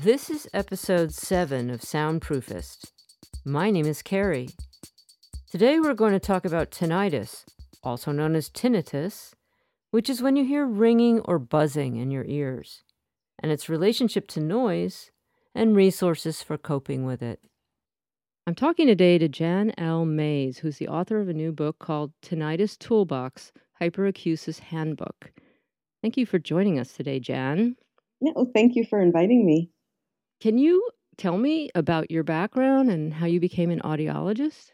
This is episode 7 of Soundproofist. My name is Carrie. Today we're going to talk about tinnitus, also known as tinnitus, which is when you hear ringing or buzzing in your ears, and its relationship to noise and resources for coping with it. I'm talking today to Jan L. Mays, who's the author of a new book called Tinnitus Toolbox, Hyperacusis Handbook. Thank you for joining us today, Jan. Yeah, well, thank you for inviting me. Can you tell me about your background and how you became an audiologist?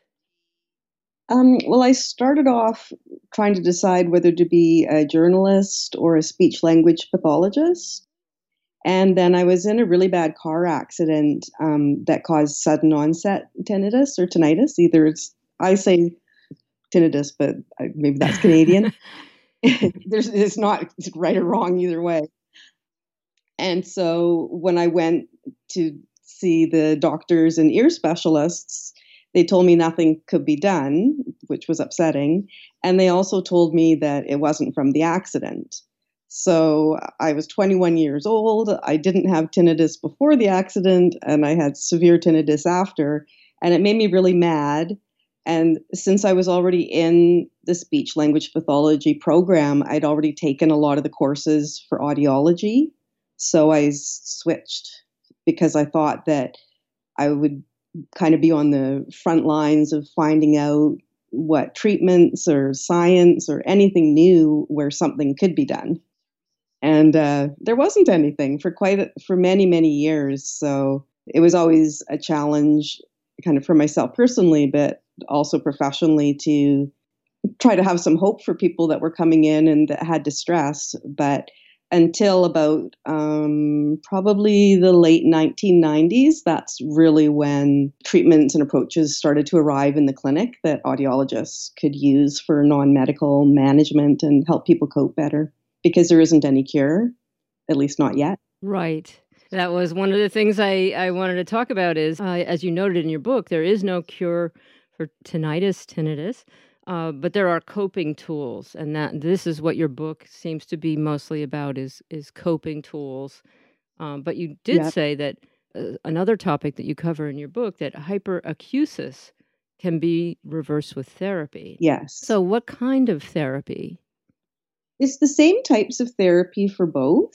Well, I started off trying to decide whether to be a journalist or a speech language pathologist. And then I was in a really bad car accident that caused sudden onset tinnitus or tinnitus. I say tinnitus, but maybe that's Canadian. It's not right or wrong either way. And so when I went to see the doctors and ear specialists, they told me nothing could be done, which was upsetting. And they also told me that it wasn't from the accident. So I was 21 years old. I didn't have tinnitus before the accident, and I had severe tinnitus after. And it made me really mad. And since I was already in the speech language pathology program, I'd already taken a lot of the courses for audiology. So I switched because I thought that I would kind of be on the front lines of finding out what treatments or science or anything new where something could be done. And there wasn't anything for many, many years. So it was always a challenge kind of for myself personally, but also professionally to try to have some hope for people that were coming in and that had distress. But until about probably the late 1990s, that's really when treatments and approaches started to arrive in the clinic that audiologists could use for non-medical management and help people cope better, because there isn't any cure, at least not yet. Right. That was one of the things I wanted to talk about is, as you noted in your book, there is no cure for tinnitus. But there are coping tools, and this is what your book seems to be mostly about is coping tools. But you did say that another topic that you cover in your book, that hyperacusis can be reversed with therapy. Yes. So what kind of therapy? It's the same types of therapy for both.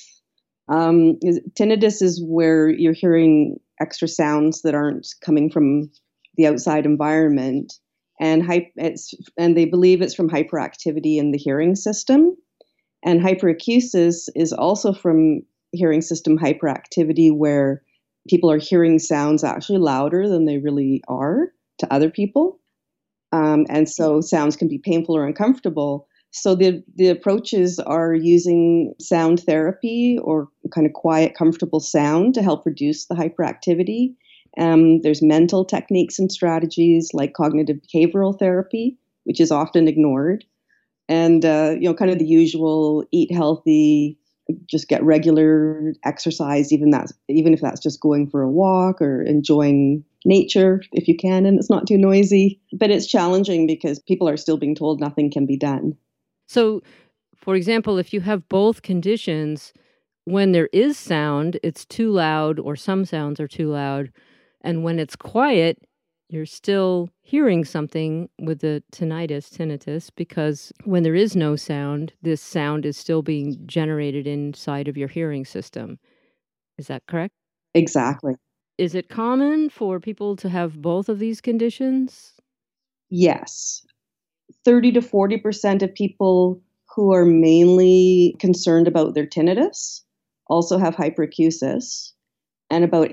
Tinnitus is where you're hearing extra sounds that aren't coming from the outside environment. And they believe it's from hyperactivity in the hearing system. And hyperacusis is also from hearing system hyperactivity, where people are hearing sounds actually louder than they really are to other people. And so sounds can be painful or uncomfortable. So the approaches are using sound therapy or kind of quiet, comfortable sound to help reduce the hyperactivity. There's mental techniques and strategies like cognitive behavioral therapy, which is often ignored. And, kind of the usual eat healthy, just get regular exercise, even if that's just going for a walk or enjoying nature if you can, and it's not too noisy. But it's challenging because people are still being told nothing can be done. So, for example, if you have both conditions, when there is sound, it's too loud, or some sounds are too loud. And when it's quiet, you're still hearing something with the tinnitus, because when there is no sound, this sound is still being generated inside of your hearing system. Is that correct? Exactly. Is it common for people to have both of these conditions? Yes. 30 to 40% of people who are mainly concerned about their tinnitus also have hyperacusis. And about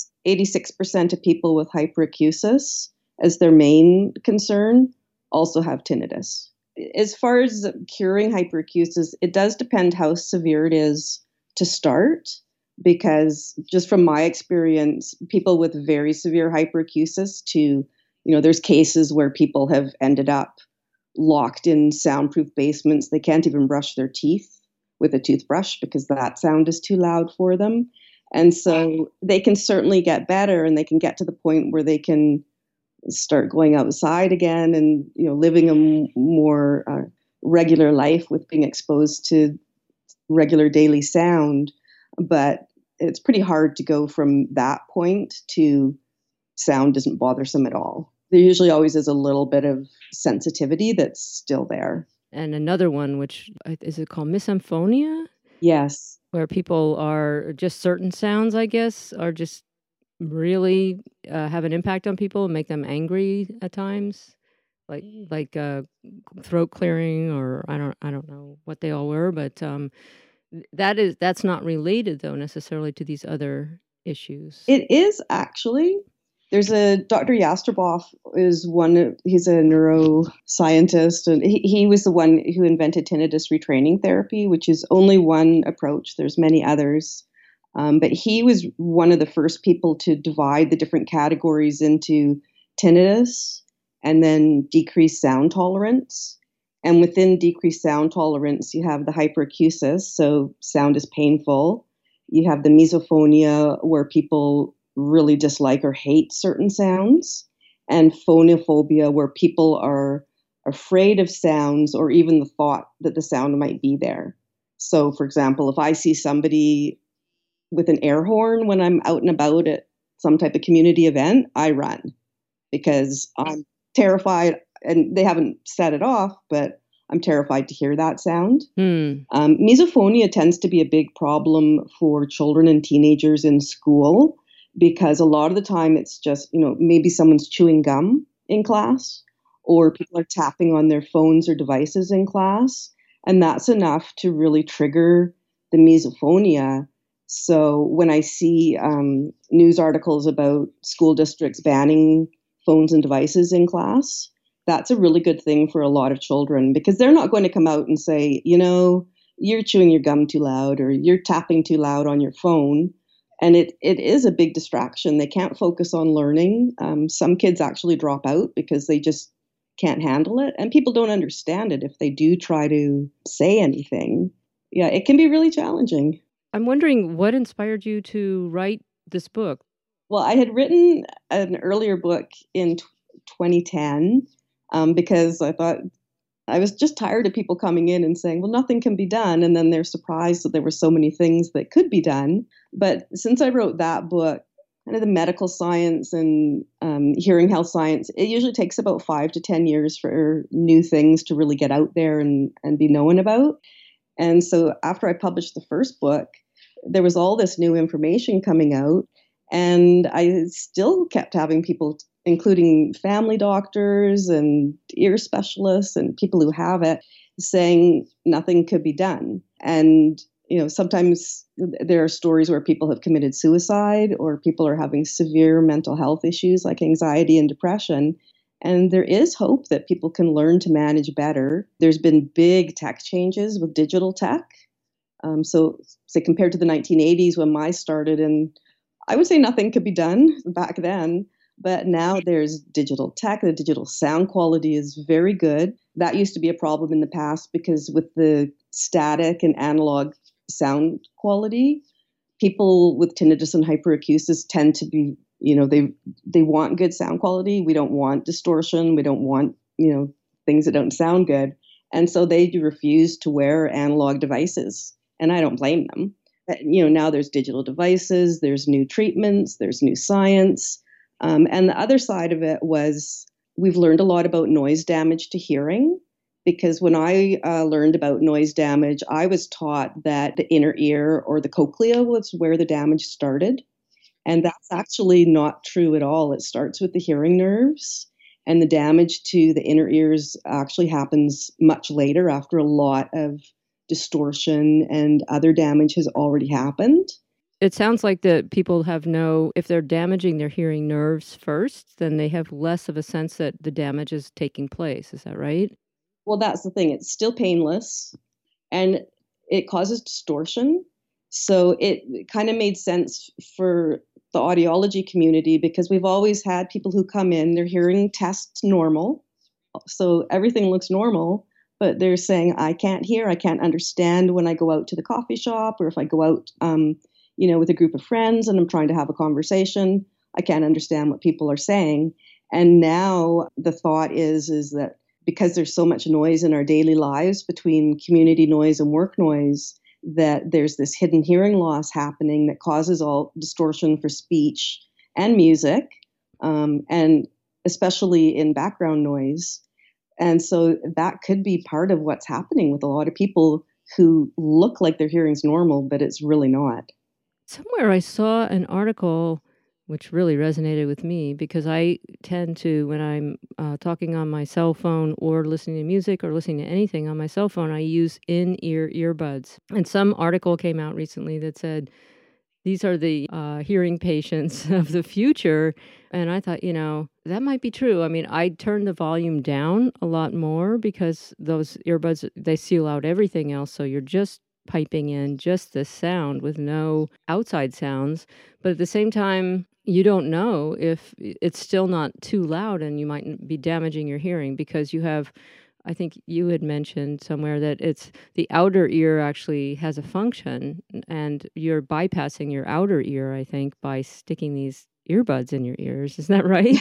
86% of people with hyperacusis as their main concern also have tinnitus. As far as curing hyperacusis, it does depend how severe it is to start, because just from my experience, people with very severe hyperacusis there's cases where people have ended up locked in soundproof basements. They can't even brush their teeth with a toothbrush because that sound is too loud for them. And so they can certainly get better, and they can get to the point where they can start going outside again and, living a more regular life with being exposed to regular daily sound. But it's pretty hard to go from that point to sound isn't bothersome at all. There usually always is a little bit of sensitivity that's still there. And another one, which is it called misophonia? Yes. Where people are just certain sounds, I guess, are just really have an impact on people and make them angry at times, like throat clearing, or I don't know what they all were, but that's not related though necessarily to these other issues. It is actually. There's a Dr. Jastreboff is one. He's a neuroscientist, and he was the one who invented tinnitus retraining therapy, which is only one approach. There's many others, but he was one of the first people to divide the different categories into tinnitus and then decreased sound tolerance. And within decreased sound tolerance, you have the hyperacusis, so sound is painful. You have the misophonia, where people really dislike or hate certain sounds, and phonophobia, where people are afraid of sounds or even the thought that the sound might be there. So, for example, if I see somebody with an air horn when I'm out and about at some type of community event, I run because I'm terrified, and they haven't set it off, but I'm terrified to hear that sound. Misophonia tends to be a big problem for children and teenagers in school, because a lot of the time it's just, maybe someone's chewing gum in class, or people are tapping on their phones or devices in class. And that's enough to really trigger the misophonia. So when I see news articles about school districts banning phones and devices in class, that's a really good thing for a lot of children, because they're not going to come out and say, you're chewing your gum too loud, or you're tapping too loud on your phone. And it is a big distraction. They can't focus on learning. Some kids actually drop out because they just can't handle it. And people don't understand it if they do try to say anything. Yeah, it can be really challenging. I'm wondering what inspired you to write this book? Well, I had written an earlier book in 2010 because I thought I was just tired of people coming in and saying, well, nothing can be done. And then they're surprised that there were so many things that could be done. But since I wrote that book, kind of the medical science and hearing health science, it usually takes about 5 to 10 years for new things to really get out there and be known about. And so after I published the first book, there was all this new information coming out. And I still kept having people, including family doctors and ear specialists and people who have it, saying nothing could be done. And, sometimes there are stories where people have committed suicide, or people are having severe mental health issues like anxiety and depression. And there is hope that people can learn to manage better. There's been big tech changes with digital tech. So say compared to the 1980s when I started, and I would say nothing could be done back then. But now there's digital tech. The digital sound quality is very good. That used to be a problem in the past, because with the static and analog sound quality, people with tinnitus and hyperacusis tend to be, they want good sound quality. We don't want distortion. We don't want, things that don't sound good. And so they do refuse to wear analog devices. And I don't blame them. Now there's digital devices, there's new treatments, there's new science. And the other side of it was we've learned a lot about noise damage to hearing, because when I learned about noise damage, I was taught that the inner ear or the cochlea was where the damage started. And that's actually not true at all. It starts with the hearing nerves, and the damage to the inner ears actually happens much later, after a lot of distortion and other damage has already happened. It sounds like that people if they're damaging their hearing nerves first, then they have less of a sense that the damage is taking place. Is that right? Well, that's the thing. It's still painless, and it causes distortion. So it kind of made sense for the audiology community, because we've always had people who come in, their hearing tests normal. So everything looks normal, but they're saying, I can't hear, I can't understand when I go out to the coffee shop, or if I go out, with a group of friends and I'm trying to have a conversation, I can't understand what people are saying. And now the thought is that because there's so much noise in our daily lives between community noise and work noise, that there's this hidden hearing loss happening that causes all distortion for speech and music, and especially in background noise. And so that could be part of what's happening with a lot of people who look like their hearing's normal, but it's really not. Somewhere I saw an article which really resonated with me because I tend to, when I'm talking on my cell phone or listening to music or listening to anything on my cell phone, I use in-ear earbuds. And some article came out recently that said these are the hearing patients of the future. And I thought, that might be true. I mean, I turn the volume down a lot more because those earbuds, they seal out everything else. So you're just piping in just the sound with no outside sounds. But at the same time, you don't know if it's still not too loud and you might be damaging your hearing because you have, I think you had mentioned somewhere that it's the outer ear actually has a function and you're bypassing your outer ear, I think, by sticking these earbuds in your ears. Is that right?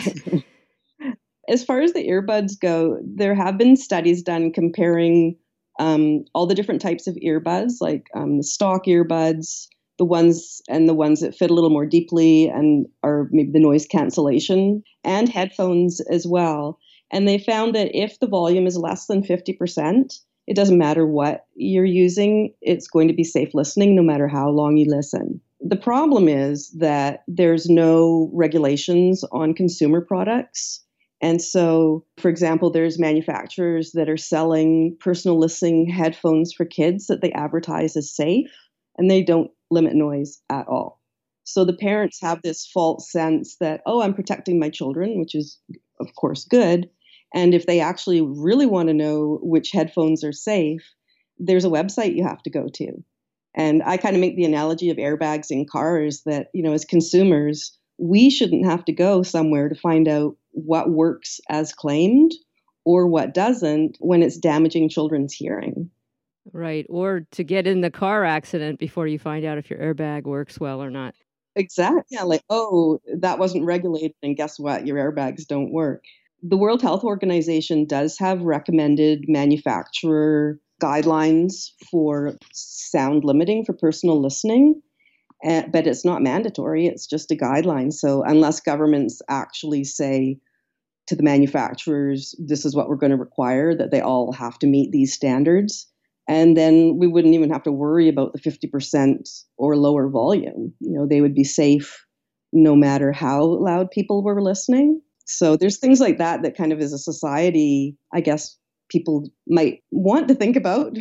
As far as the earbuds go, there have been studies done comparing all the different types of earbuds, like the stock earbuds, the ones that fit a little more deeply and are maybe the noise cancellation, and headphones as well. And they found that if the volume is less than 50%, it doesn't matter what you're using, it's going to be safe listening no matter how long you listen. The problem is that there's no regulations on consumer products. And so, for example, there's manufacturers that are selling personal listening headphones for kids that they advertise as safe, and they don't limit noise at all. So the parents have this false sense that, oh, I'm protecting my children, which is, of course, good. And if they actually really want to know which headphones are safe, there's a website you have to go to. And I kind of make the analogy of airbags in cars that, as consumers, we shouldn't have to go somewhere to find out what works as claimed or what doesn't when it's damaging children's hearing. Right. Or to get in the car accident before you find out if your airbag works well or not. Exactly. Yeah, like, oh, that wasn't regulated, and guess what? Your airbags don't work. The World Health Organization does have recommended manufacturer guidelines for sound limiting for personal listening, but it's not mandatory. It's just a guideline. So unless governments actually say to the manufacturers, this is what we're going to require, that they all have to meet these standards, and then we wouldn't even have to worry about the 50% or lower volume. They would be safe no matter how loud people were listening. So there's things like that kind of as a society, I guess, people might want to think about.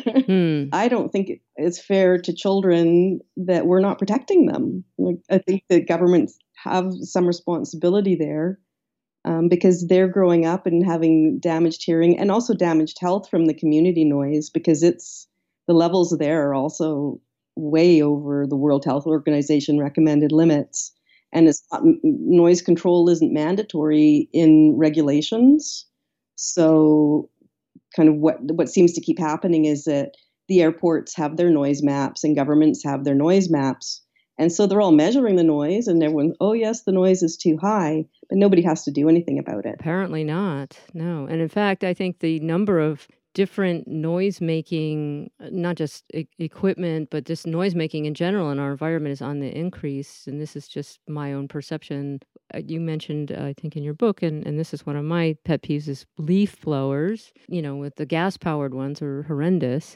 I don't think it's fair to children that we're not protecting them. I think that governments have some responsibility there because they're growing up and having damaged hearing and also damaged health from the community noise, because the levels there are also way over the World Health Organization recommended limits. And noise control isn't mandatory in regulations. So kind of what seems to keep happening is that the airports have their noise maps and governments have their noise maps. And so they're all measuring the noise and everyone, oh yes, the noise is too high, but nobody has to do anything about it. Apparently not, no. And in fact, I think the number of different noise-making, not just equipment, but just noise-making in general in our environment is on the increase. And this is just my own perception. You mentioned, I think, in your book, and this is one of my pet peeves, is leaf blowers. With the gas-powered ones are horrendous.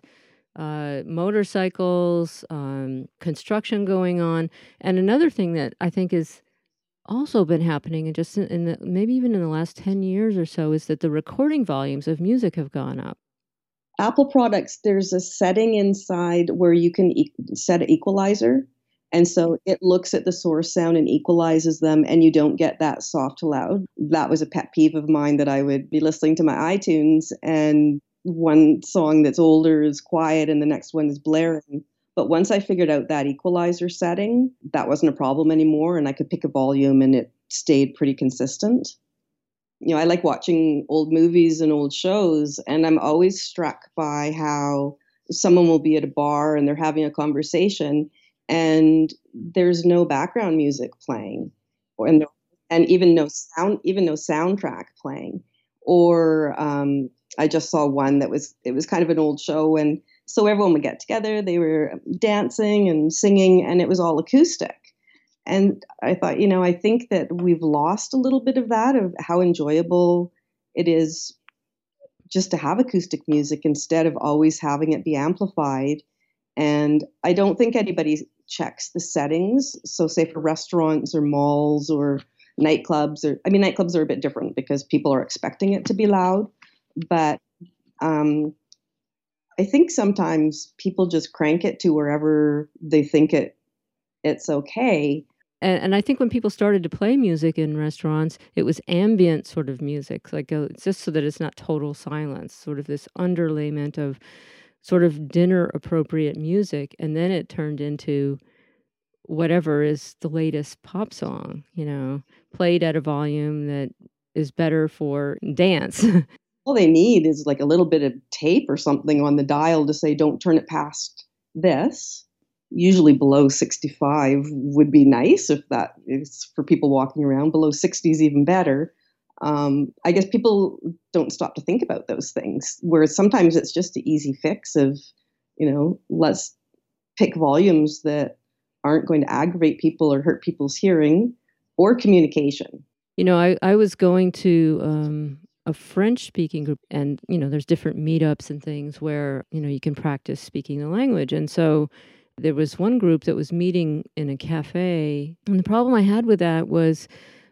Motorcycles, construction going on. And another thing that I think is also been happening, and just maybe even in the last 10 years or so, is that the recording volumes of music have gone up. Apple products, there's a setting inside where you can set an equalizer. And so it looks at the source sound and equalizes them, and you don't get that soft to loud. That was a pet peeve of mine, that I would be listening to my iTunes and one song that's older is quiet and the next one is blaring. But once I figured out that equalizer setting, that wasn't a problem anymore, and I could pick a volume and it stayed pretty consistent. I like watching old movies and old shows, and I'm always struck by how someone will be at a bar and they're having a conversation and there's no background music playing, and even no soundtrack playing. Or I just saw one it was kind of an old show, and So everyone would get together, they were dancing and singing, and it was all acoustic. And I thought, I think that we've lost a little bit of that, of how enjoyable it is just to have acoustic music instead of always having it be amplified. And I don't think anybody checks the settings. So, say for restaurants or malls or nightclubs, nightclubs are a bit different because people are expecting it to be loud. But um, I think sometimes people just crank it to wherever they think it's okay. And I think when people started to play music in restaurants, it was ambient sort of music, like just so that it's not total silence, sort of this underlayment of sort of dinner appropriate music. And then it turned into whatever is the latest pop song, played at a volume that is better for dance. All they need is like a little bit of tape or something on the dial to say, don't turn it past this. Usually below 65 would be nice if that is for people walking around. Below 60 is even better. I guess people don't stop to think about those things, whereas sometimes it's just the easy fix of, let's pick volumes that aren't going to aggravate people or hurt people's hearing or communication. I was going to a French-speaking group, and, there's different meetups and things where, you can practice speaking the language. And so there was one group that was meeting in a cafe. And the problem I had with that was,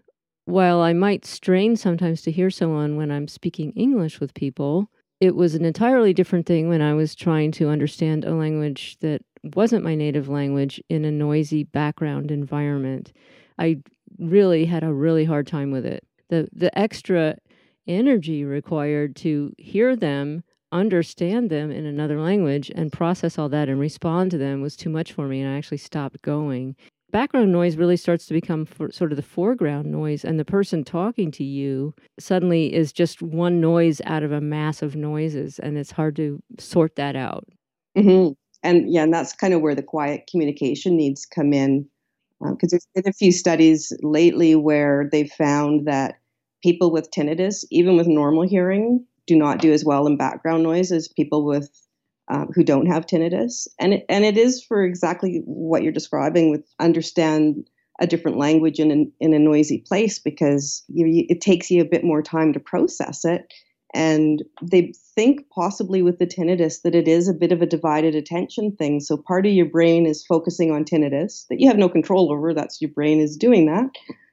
while I might strain sometimes to hear someone when I'm speaking English with people, it was an entirely different thing when I was trying to understand a language that wasn't my native language in a noisy background environment. I really had a really hard time with it. The extra energy required to hear them, understand them in another language, and process all that and respond to them was too much for me, and I actually stopped going. Background noise really starts to become sort of the foreground noise, and the person talking to you suddenly is just one noise out of a mass of noises, and it's hard to sort that out. Mm-hmm. And that's kind of where the quiet communication needs come in, because there's been a few studies lately where they've found that people with tinnitus, even with normal hearing, do not do as well in background noise as people with who don't have tinnitus. And it is for exactly what you're describing, with understand a different language in a noisy place, because it takes you a bit more time to process it. And they think possibly with the tinnitus that it is a bit of a divided attention thing. So part of your brain is focusing on tinnitus that you have no control over. That's your brain is doing that.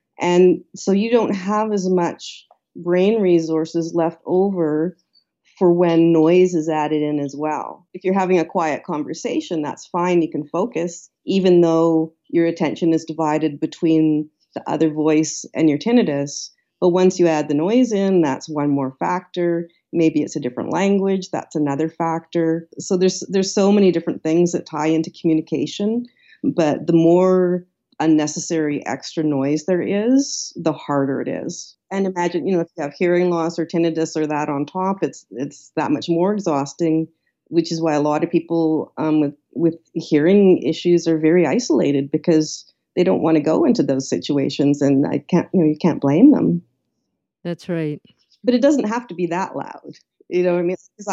And so you don't have as much brain resources left over for when noise is added in as well. If you're having a quiet conversation, that's fine. You can focus, even though your attention is divided between the other voice and your tinnitus. But once you add the noise in, that's one more factor. Maybe it's a different language. That's another factor. So there's so many different things that tie into communication. But the more unnecessary extra noise there is, the harder it is. And imagine, if you have hearing loss or tinnitus or that on top, it's that much more exhausting, which is why a lot of people with hearing issues are very isolated, because they don't want to go into those situations, and you can't blame them. That's right. But it doesn't have to be that loud. You know what I mean? Because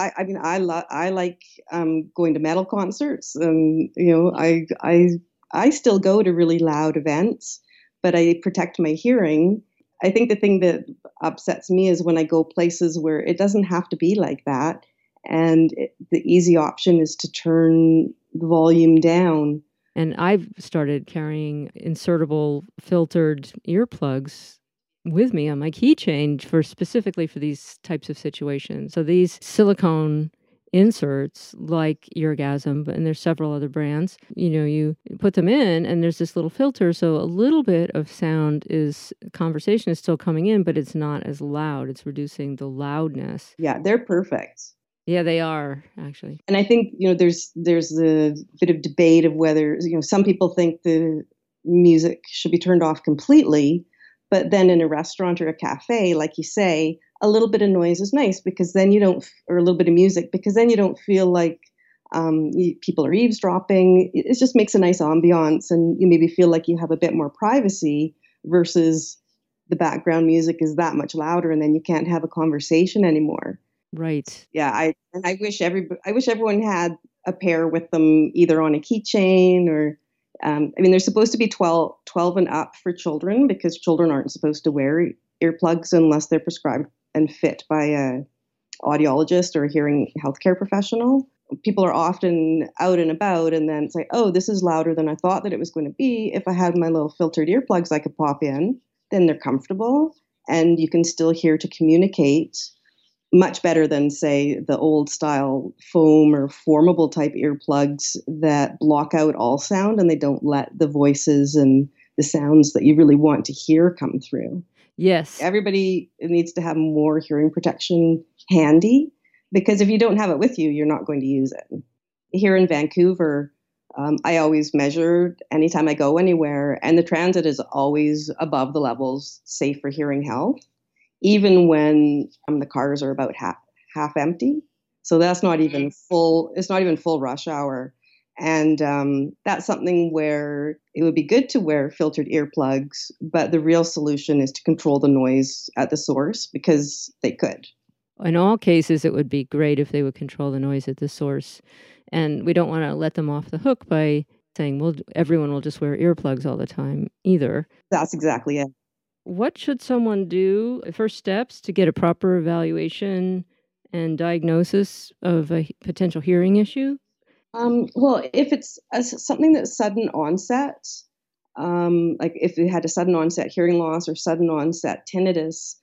I like going to metal concerts, and I still go to really loud events, but I protect my hearing. I think the thing that upsets me is when I go places where it doesn't have to be like that, and the easy option is to turn the volume down. And I've started carrying insertable filtered earplugs with me on my keychain specifically for these types of situations. So these silicone inserts like Eargasm, and there's several other brands, you put them in and there's this little filter, so a little bit of conversation is still coming in, but it's not as loud. It's reducing the loudness. Yeah, they're perfect. Yeah, they are, actually. And I think, there's a bit of debate of whether, some people think the music should be turned off completely, but then in a restaurant or a cafe, like you say, a little bit of noise is nice, because then or a little bit of music, because then you don't feel like people are eavesdropping. It just makes a nice ambiance, and you maybe feel like you have a bit more privacy, versus the background music is that much louder, and then you can't have a conversation anymore. Right. Yeah, I wish everyone had a pair with them either on a keychain or, I mean, they're supposed to be 12 and up for children because children aren't supposed to wear earplugs unless they're prescribed and fit by a audiologist or a hearing healthcare professional. People are often out and about and then say, oh, this is louder than I thought that it was going to be. If I had my little filtered earplugs I could pop in, then they're comfortable and you can still hear to communicate much better than, say, the old style foam or formable type earplugs that block out all sound and they don't let the voices and the sounds that you really want to hear come through. Yes. Everybody needs to have more hearing protection handy because if you don't have it with you, you're not going to use it. Here in Vancouver, I always measure anytime I go anywhere, and the transit is always above the levels safe for hearing health, even when the cars are about half empty. So that's not even full. It's not even full rush hour. And that's something where it would be good to wear filtered earplugs, but the real solution is to control the noise at the source because they could. In all cases, it would be great if they would control the noise at the source. And we don't want to let them off the hook by saying, well, everyone will just wear earplugs all the time either. That's exactly it. What should someone do, first steps to get a proper evaluation and diagnosis of a potential hearing issue? Well, if it's something that's sudden onset, like if you had a sudden onset hearing loss or sudden onset tinnitus,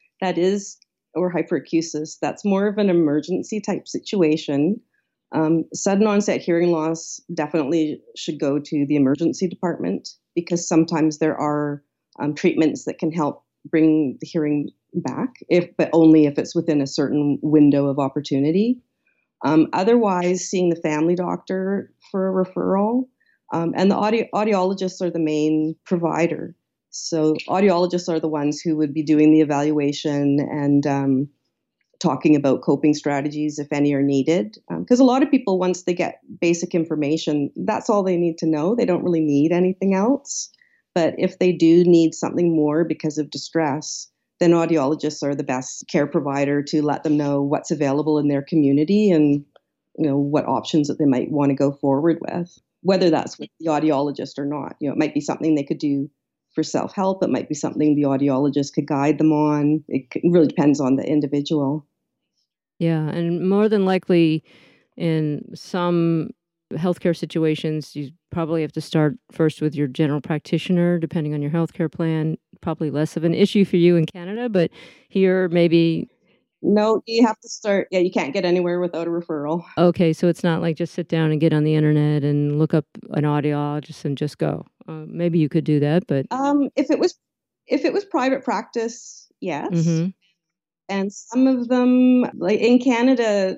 or hyperacusis, that's more of an emergency type situation. Sudden onset hearing loss definitely should go to the emergency department because sometimes there are treatments that can help bring the hearing back, but only if it's within a certain window of opportunity. Otherwise, seeing the family doctor for a referral, and the audiologists are the main provider. So audiologists are the ones who would be doing the evaluation and talking about coping strategies, if any are needed. Because a lot of people, once they get basic information, that's all they need to know. They don't really need anything else. But if they do need something more because of distress, then audiologists are the best care provider to let them know what's available in their community and what options that they might want to go forward with, whether that's with the audiologist or not. It might be something they could do for self-help. It might be something the audiologist could guide them on. It really depends on the individual. Yeah, and more than likely in some healthcare situations, you probably have to start first with your general practitioner, depending on your healthcare plan. Probably less of an issue for you in Canada, but here maybe... No, you have to start. Yeah, you can't get anywhere without a referral. Okay, so it's not like just sit down and get on the internet and look up an audiologist and just go. Maybe you could do that, but if it was private practice, yes. Mm-hmm. And some of them, like in Canada,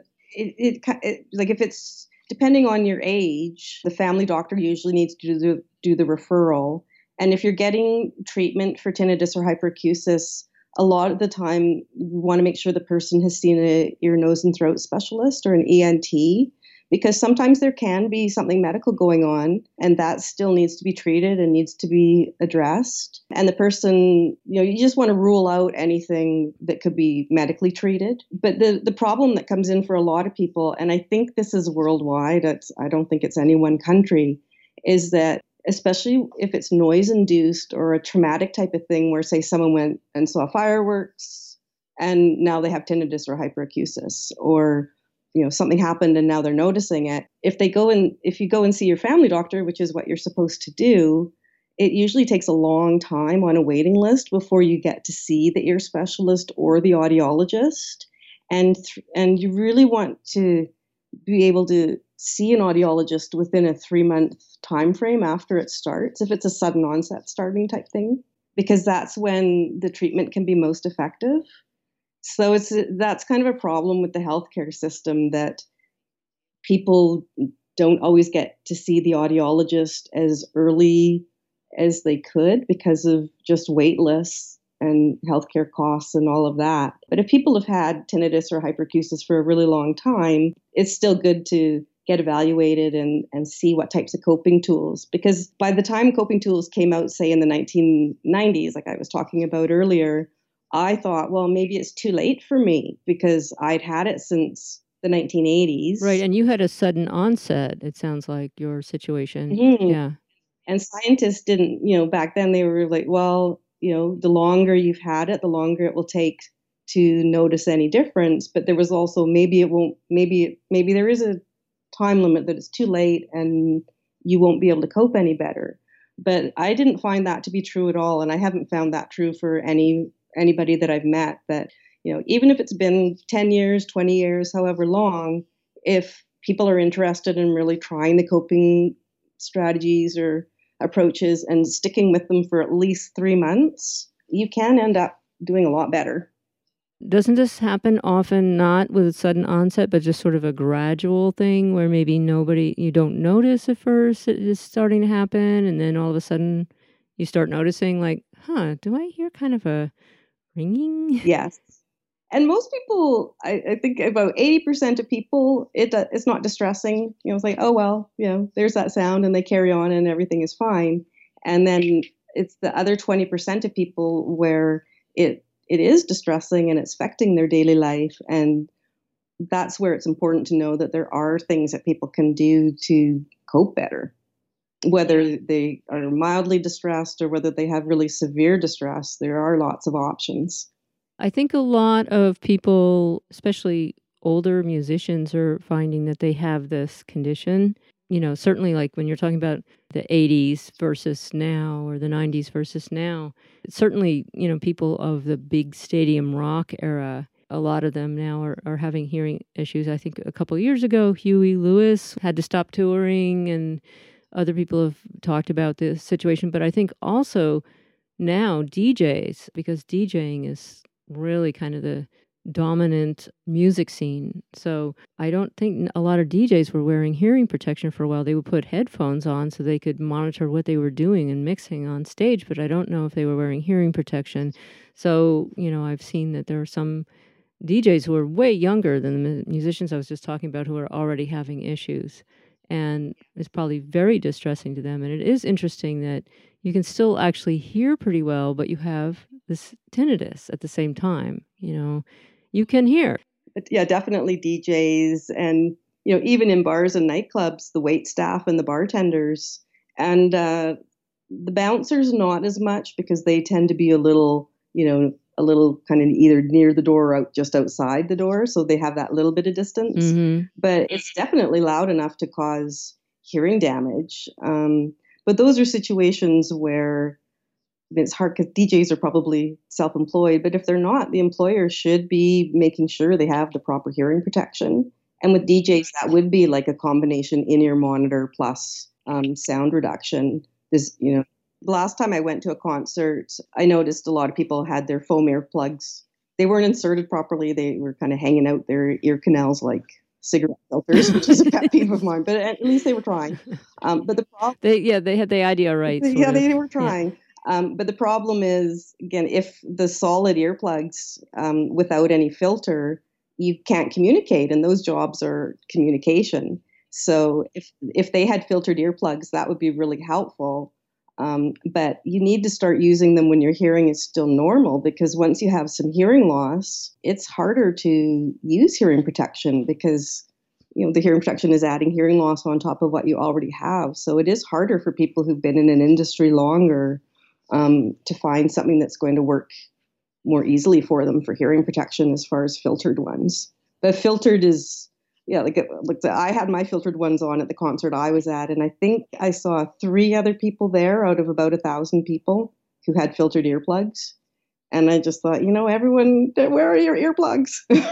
it like if it's depending on your age, the family doctor usually needs to do the referral. And if you're getting treatment for tinnitus or hyperacusis, a lot of the time you want to make sure the person has seen an ear, nose, and throat specialist or an ENT, because sometimes there can be something medical going on and that still needs to be treated and needs to be addressed. And the person, you just want to rule out anything that could be medically treated. But the problem that comes in for a lot of people, and I think this is worldwide, I don't think it's any one country, is that especially if it's noise induced or a traumatic type of thing where, say, someone went and saw fireworks and now they have tinnitus or hyperacusis, or something happened and now they're noticing it. If you go and see your family doctor, which is what you're supposed to do, it usually takes a long time on a waiting list before you get to see the ear specialist or the audiologist. And you really want to be able to see an audiologist within a 3-month time frame after it starts, if it's a sudden onset starting type thing, because that's when the treatment can be most effective. So that's kind of a problem with the healthcare system, that people don't always get to see the audiologist as early as they could because of just wait lists and healthcare costs and all of that. But if people have had tinnitus or hyperacusis for a really long time, it's still good to get evaluated and see what types of coping tools. Because by the time coping tools came out, say in the 1990s, like I was talking about earlier, I thought, well, maybe it's too late for me because I'd had it since the 1980s. Right, and you had a sudden onset, it sounds like, your situation. Mhm. Yeah. And scientists didn't, back then they were like, well, the longer you've had it, the longer it will take to notice any difference. But there was also maybe it won't, maybe there is a time limit that it's too late and you won't be able to cope any better. But I didn't find that to be true at all, and I haven't found that true for anybody that I've met. That even if it's been 10 years, 20 years, however long, if people are interested in really trying the coping strategies or approaches and sticking with them for at least 3 months, you can end up doing a lot better. Doesn't this happen often, not with a sudden onset, but just sort of a gradual thing where maybe you don't notice at first it is starting to happen, and then all of a sudden you start noticing, like, do I hear kind of a ringing? Yes. And most people, I think about 80% of people, it's not distressing. It's like, oh, well, there's that sound, and they carry on and everything is fine. And then it's the other 20% of people where it is distressing and it's affecting their daily life. And that's where it's important to know that there are things that people can do to cope better. Whether they are mildly distressed or whether they have really severe distress, there are lots of options. I think a lot of people, especially older musicians, are finding that they have this condition. Certainly like when you're talking about the 80s versus now or the 90s versus now, certainly, people of the big stadium rock era, a lot of them now are having hearing issues. I think a couple of years ago, Huey Lewis had to stop touring, and other people have talked about this situation. But I think also now DJs, because DJing is really kind of the dominant music scene. So I don't think a lot of DJs were wearing hearing protection for a while. They would put headphones on so they could monitor what they were doing and mixing on stage, but I don't know if they were wearing hearing protection. So, I've seen that there are some DJs who are way younger than the musicians I was just talking about who are already having issues. And it's probably very distressing to them. And it is interesting that you can still actually hear pretty well, but you have this tinnitus at the same time. You can hear. But yeah, definitely DJs and, even in bars and nightclubs, the wait staff and the bartenders and the bouncers, not as much because they tend to be a little kind of either near the door or just outside the door. So they have that little bit of distance. Mm-hmm. But it's definitely loud enough to cause hearing damage. But those are situations where it's hard because DJs are probably self-employed. But if they're not, the employer should be making sure they have the proper hearing protection. And with DJs, that would be like a combination in-ear monitor plus sound reduction. The last time I went to a concert, I noticed a lot of people had their foam earplugs. They weren't inserted properly. They were kind of hanging out their ear canals like cigarette filters, which is a pet peeve of mine. But at least they were trying. But the problem, they had the idea right. Yeah, they were trying. Yeah. But the problem is, again, if the solid earplugs without any filter, you can't communicate, and those jobs are communication. So if they had filtered earplugs, that would be really helpful. But you need to start using them when your hearing is still normal, because once you have some hearing loss, it's harder to use hearing protection because the hearing protection is adding hearing loss on top of what you already have. So it is harder for people who've been in an industry longer to find something that's going to work more easily for them for hearing protection as far as filtered ones. But filtered is, I had my filtered ones on at the concert I was at, and I think I saw 3 other people there out of about 1,000 people who had filtered earplugs. And I just thought, everyone, where are your earplugs?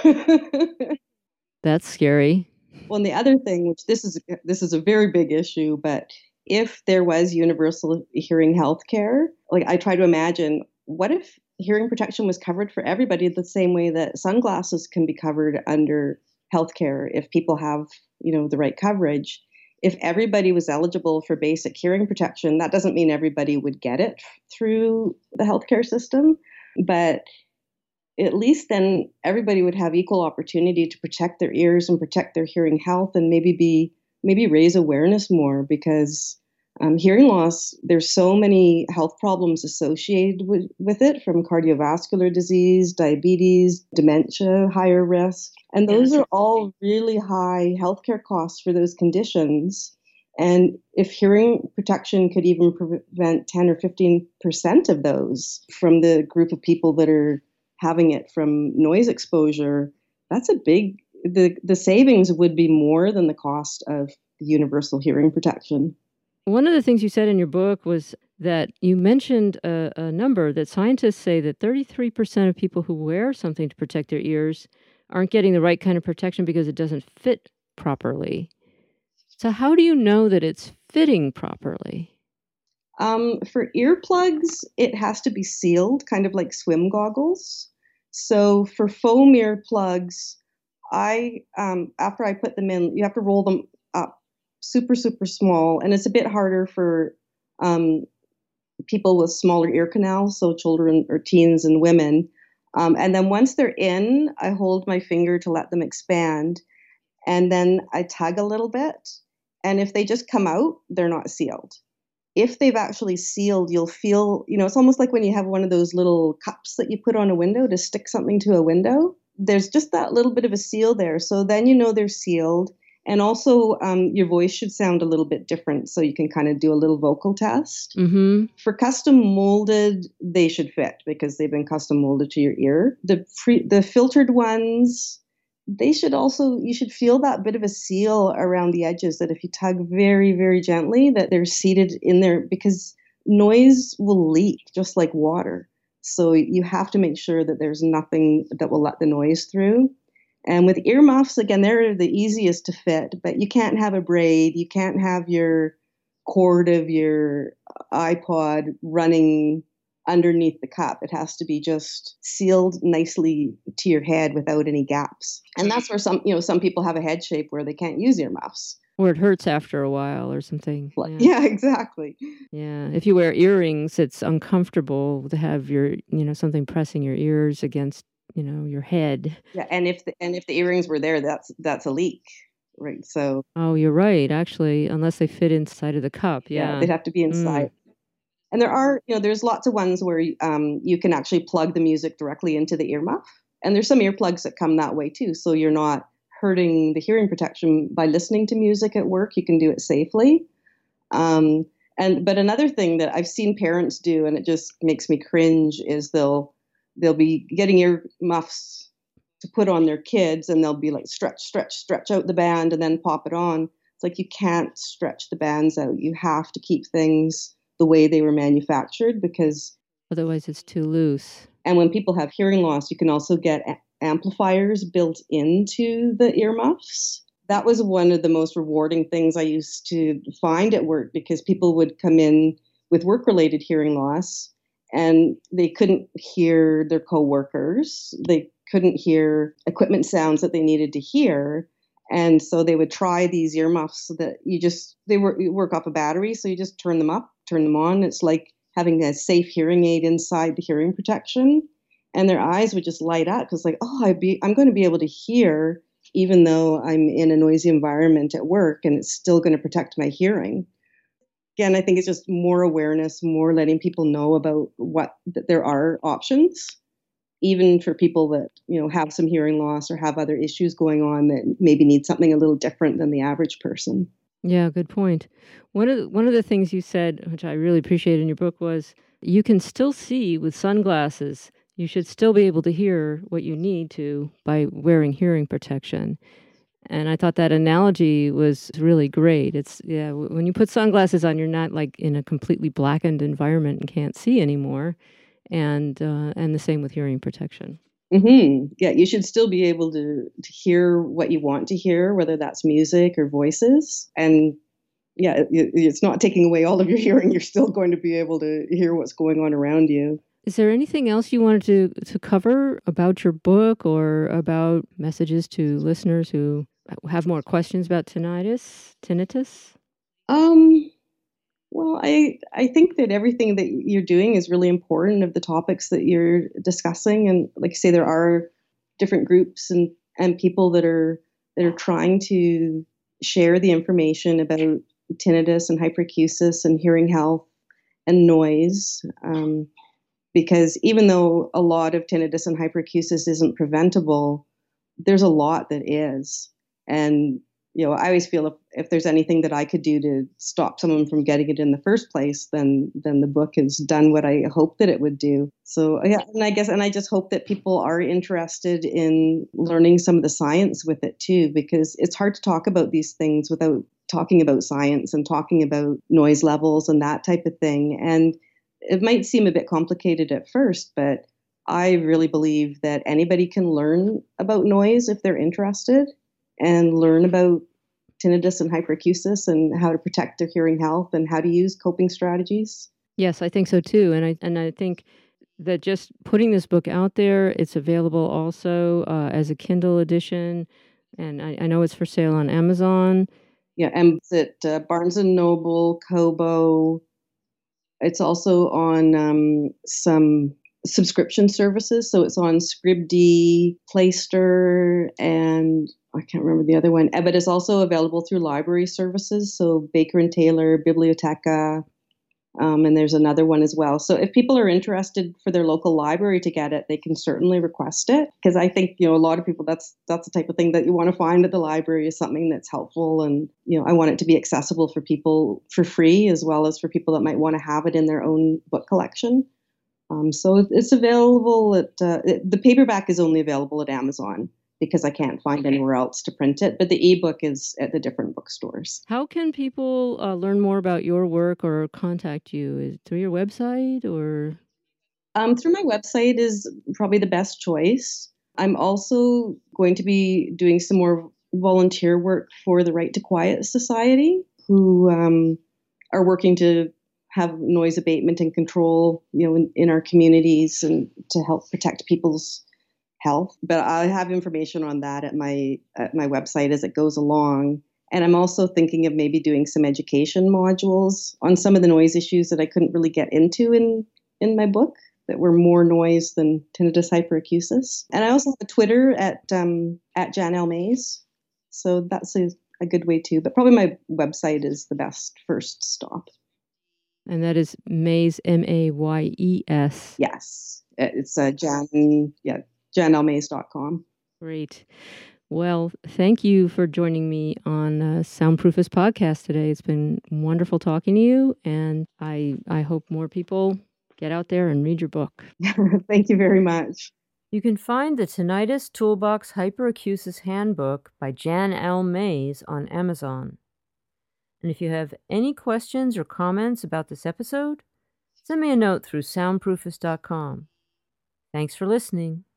That's scary. Well, and the other thing, which this is a very big issue, but if there was universal hearing health care, like I try to imagine, what if hearing protection was covered for everybody the same way that sunglasses can be covered under healthcare if people have, the right coverage. If everybody was eligible for basic hearing protection, that doesn't mean everybody would get it through the healthcare system, but at least then everybody would have equal opportunity to protect their ears and protect their hearing health, and maybe raise awareness more, because Hearing loss, there's so many health problems associated with it, from cardiovascular disease, diabetes, dementia, higher risk. And those are all really high healthcare costs for those conditions. And if hearing protection could even prevent 10 or 15% of those from the group of people that are having it from noise exposure, that's a big, the savings would be more than the cost of the universal hearing protection. One of the things you said in your book was that you mentioned a number that scientists say that 33% of people who wear something to protect their ears aren't getting the right kind of protection because it doesn't fit properly. So how do you know that it's fitting properly? For earplugs, it has to be sealed, kind of like swim goggles. So for foam earplugs, after I put them in, you have to roll them up super, super small. And it's a bit harder for people with smaller ear canals, so children or teens and women. And then once they're in, I hold my finger to let them expand. And then I tug a little bit. And if they just come out, they're not sealed. If they've actually sealed, you'll feel, it's almost like when you have one of those little cups that you put on a window to stick something to a window. There's just that little bit of a seal there. So then they're sealed. And also your voice should sound a little bit different, so you can kind of do a little vocal test. Mm-hmm. For custom molded, they should fit because they've been custom molded to your ear. The filtered ones, you should feel that bit of a seal around the edges, that if you tug very, very gently, that they're seated in there, because noise will leak just like water. So you have to make sure that there's nothing that will let the noise through. And with earmuffs, again, they're the easiest to fit, but you can't have a braid. You can't have your cord of your iPod running underneath the cup. It has to be just sealed nicely to your head without any gaps. And that's where some people have a head shape where they can't use earmuffs. Or it hurts after a while or something. Yeah, exactly. Yeah. If you wear earrings, it's uncomfortable to have your, something pressing your ears against, your head. Yeah, and if the earrings were there, that's a leak. Right. So oh, you're right, actually, unless they fit inside of the cup. Yeah, they'd have to be inside. And there's lots of ones where you can actually plug the music directly into the earmuff. And there's some earplugs that come that way too. So you're not hurting the hearing protection by listening to music at work. You can do it safely. But another thing that I've seen parents do, and it just makes me cringe, is they'll be getting earmuffs to put on their kids, and they'll be like, stretch out the band and then pop it on. It's like, you can't stretch the bands out. You have to keep things the way they were manufactured, because otherwise it's too loose. And when people have hearing loss, you can also get amplifiers built into the earmuffs. That was one of the most rewarding things I used to find at work, because people would come in with work-related hearing loss and they couldn't hear their coworkers. They couldn't hear equipment sounds that they needed to hear. And so they would try these earmuffs that you work off a battery. So you just turn them up, turn them on. It's like having a safe hearing aid inside the hearing protection. And their eyes would just light up, because I'm going to be able to hear even though I'm in a noisy environment at work, and it's still going to protect my hearing. Again, I think it's just more awareness, more letting people know about that there are options, even for people that, have some hearing loss or have other issues going on that maybe need something a little different than the average person. Yeah, good point. One of the things you said, which I really appreciate in your book, was you can still see with sunglasses. You should still be able to hear what you need to by wearing hearing protection. And I thought that analogy was really great. When you put sunglasses on, you're not like in a completely blackened environment and can't see anymore. And the same with hearing protection. Mm-hmm. Yeah, you should still be able to hear what you want to hear, whether that's music or voices. And yeah, it's not taking away all of your hearing. You're still going to be able to hear what's going on around you. Is there anything else you wanted to cover about your book, or about messages to listeners who have more questions about tinnitus? Well, I think that everything that you're doing is really important, of the topics that you're discussing. And like I say, there are different groups and people that are trying to share the information about tinnitus and hyperacusis and hearing health and noise. Because even though a lot of tinnitus and hyperacusis isn't preventable, there's a lot that is. And, I always feel if there's anything that I could do to stop someone from getting it in the first place, then the book has done what I hope that it would do. So, yeah, and I just hope that people are interested in learning some of the science with it too, because it's hard to talk about these things without talking about science and talking about noise levels and that type of thing. And it might seem a bit complicated at first, but I really believe that anybody can learn about noise if they're interested and learn about tinnitus and hyperacusis and how to protect their hearing health and how to use coping strategies. Yes, I think so too. And I think that just putting this book out there, it's available also as a Kindle edition. And I know it's for sale on Amazon. Yeah, and it's at Barnes & Noble, Kobo. It's also on some subscription services. So it's on Scribd, Playster, and I can't remember the other one. But it's also available through library services. So Baker and Taylor, Biblioteca, and there's another one as well. So if people are interested for their local library to get it, they can certainly request it. Because I think, a lot of people, that's the type of thing that you want to find at the library, is something that's helpful. And, I want it to be accessible for people for free, as well as for people that might want to have it in their own book collection. So it's available the paperback is only available at Amazon, because I can't find anywhere else to print it. But the ebook is at the different bookstores. How can people learn more about your work or contact you? Is it through your website or? Through my website is probably the best choice. I'm also going to be doing some more volunteer work for the Right to Quiet Society, who are working to have noise abatement and control, in our communities and to help protect people's health. But I have information on that at my website as it goes along. And I'm also thinking of maybe doing some education modules on some of the noise issues that I couldn't really get into in my book, that were more noise than tinnitus hyperacusis. And I also have a Twitter at Jan L. Mays. So that's a good way too. But probably my website is the best first stop. And that is Mays, Mayes. Yes. It's janlmays.com. Great. Well, thank you for joining me on Soundproofist podcast today. It's been wonderful talking to you, and I hope more people get out there and read your book. Thank you very much. You can find the Tinnitus Toolbox Hyperacusis Handbook by Jan L. Mays on Amazon. And if you have any questions or comments about this episode, send me a note through soundproofist.com. Thanks for listening.